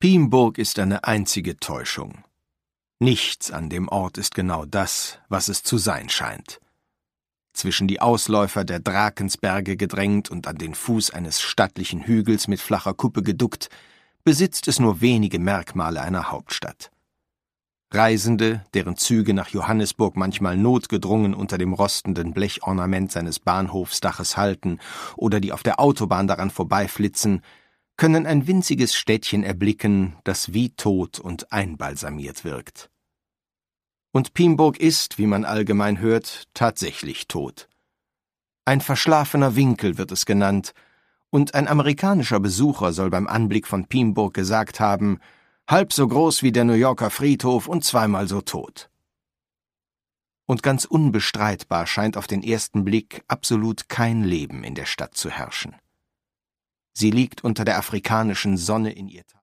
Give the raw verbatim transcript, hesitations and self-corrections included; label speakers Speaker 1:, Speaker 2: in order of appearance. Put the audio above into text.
Speaker 1: Pimburg ist eine einzige Täuschung. Nichts an dem Ort ist genau das, was es zu sein scheint. Zwischen die Ausläufer der Drakensberge gedrängt und an den Fuß eines stattlichen Hügels mit flacher Kuppe geduckt, besitzt es nur wenige Merkmale einer Hauptstadt. Reisende, deren Züge nach Johannesburg manchmal notgedrungen unter dem rostenden Blechornament seines Bahnhofsdaches halten oder die auf der Autobahn daran vorbeiflitzen, können ein winziges Städtchen erblicken, das wie tot und einbalsamiert wirkt. Und Pimburg ist, wie man allgemein hört, tatsächlich tot. Ein verschlafener Winkel wird es genannt, und ein amerikanischer Besucher soll beim Anblick von Pimburg gesagt haben, halb so groß wie der New Yorker Friedhof und zweimal so tot. Und ganz unbestreitbar scheint auf den ersten Blick absolut kein Leben in der Stadt zu herrschen. Sie liegt unter der afrikanischen Sonne in ihr